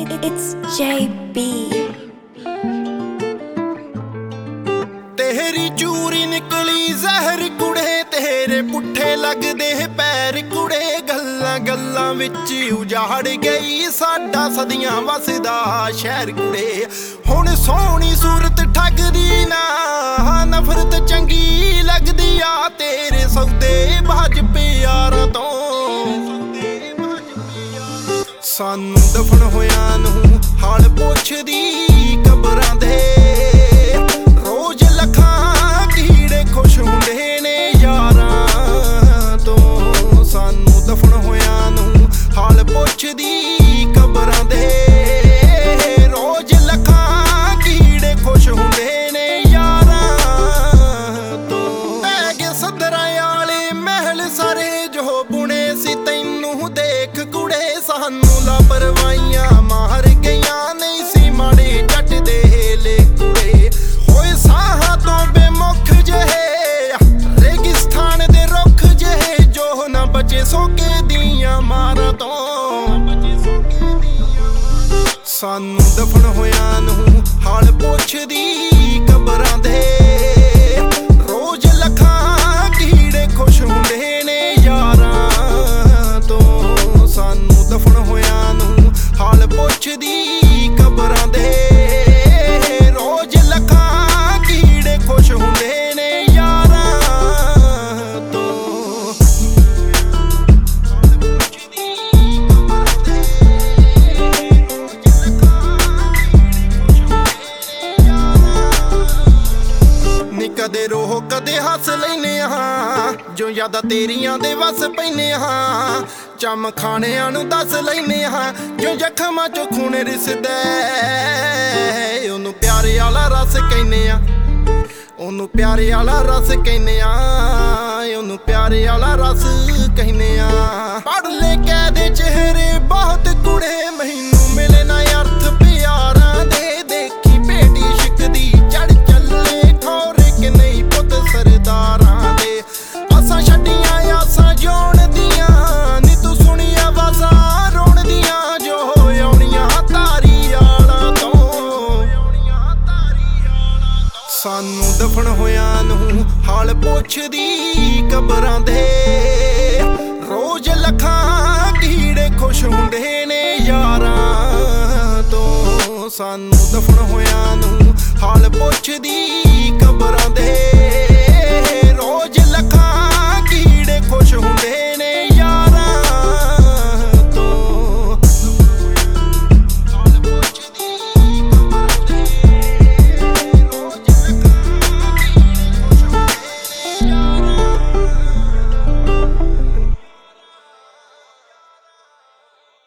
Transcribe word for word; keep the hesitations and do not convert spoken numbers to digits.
It's J B. तेरी चूरी निकली जहर कुड़े, तेरे पुट्ठे लगदे पैर कुड़े। गल्लां गल्लां विच उजाड़ गई साडा सदियां वसदा शहर कुड़े। हुण सोहनी सूरत ठगदी ना, नफरत चंगी लगदी आ तेरे सौदे बाज प्यारां तों। सानू दफन होया नूं हाल पुछदी कबरां दे, रोज लखां कीड़े खुश हुंदे ने यारां तों। सानू दफन होया नूं हाल पुछदी कबरां दे, रोज लखां कीड़े खुश हुंदे ने यारां तों। पै गए सदरां आले महल सारे जो बुने सी तैनू देख कुड़े। सानू लापरवाहियां मार गईयां नहीं सी माड़े जट दे हेले कुड़े। होए साहां तो बेमुख जहे रेगिस्तान दे रुख जहे, जो ना बचे सोके दियां मारां तो। सानू दफन होया नूं हाल पुछदी कबरां दे, रोज लखां कीड़े खुश हुंदे ने यारां तो। सानू दफन होया नूं हाल पुछदी कबरां दे, रोज लखां कीड़े खुश हुंदे ने यारां तो। नी कदे रोह कदे हस लैने हाँ, जो यादां तेरियां दे वस पैने हाँ। चम खाणियां नूं दस लैने हाँ, जो जख्मां चों खून रिसदा। ओनू प्यारे आला रस कहने आ, ओनू प्यारे आला रस कहने आ, ओनू प्यारे आला रस कहने आ। पढ़ ले कैदे चेहरे बहुत कुड़े, मैनू मिले ना अर्थ प्यारां दे। देखी बेटी शिकदी चढ़ चले ठौरे कि नहीं पुत सरदारां दे। असां छड्डियां आसां जोण दियां, नी तू सुनी आवाज़ां रोण दियां, जो आउणियां तारी आलां तों। सानू दफन होया नूं हाल पुछदी कबरां दे, रोज लखां कीड़े खुश हुंदे ने यारां तो। सानू दफन होया नूं हाल पुछदी कबरां दे।